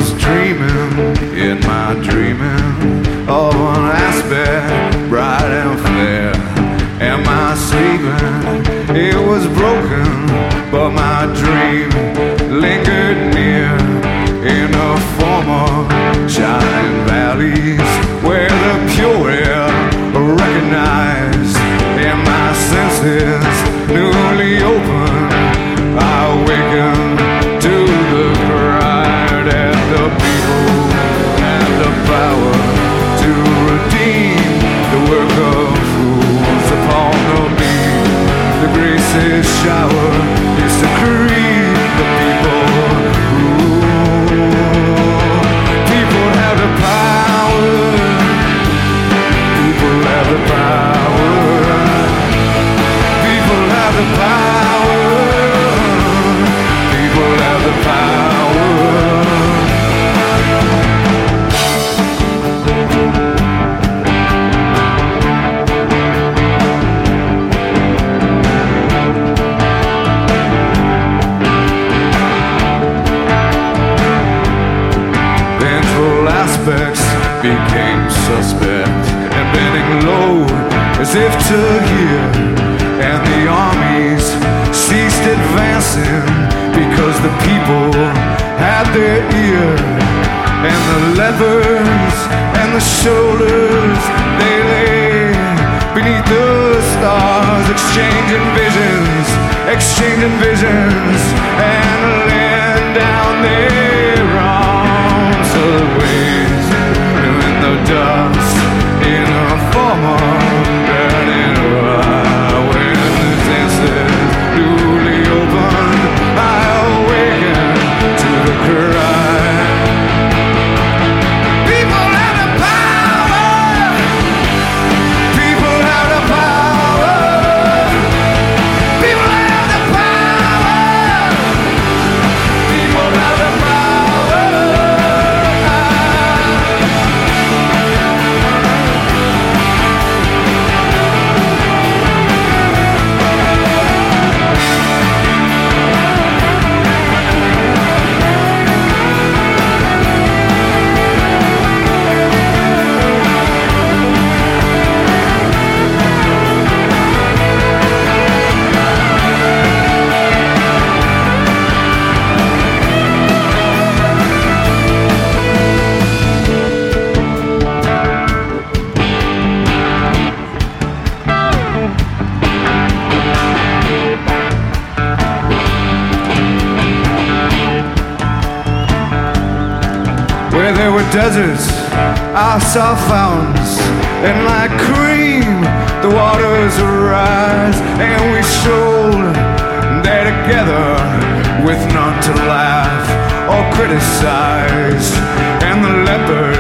was dreaming in my dreaming of an aspect bright and fair. Am I sleeping? It was broken, but my dream lingered near in a form of shining valleys where the pure air recognized in my senses newly open. I awakened to the cry that the people have the power to redeem the work of fools upon the beam. The graces shower is to create the people. People have the power. People have the power. People have the power. People have the power. Vengeful aspects became suspect and bending low as if to hear, and the armies ceased advancing because the people had their ear. And the levers and the shoulders, they lay beneath the stars, exchanging visions, and laying down their arms ways in the dust in a form of burning rye. When the senses newly opened, I awakened to the cry. People have the power. People have the power. People have the power. People have the power. Where there were deserts, I saw fountains, and like cream, the waters arise, and we strolled there together with none to laugh or criticize, and the leopard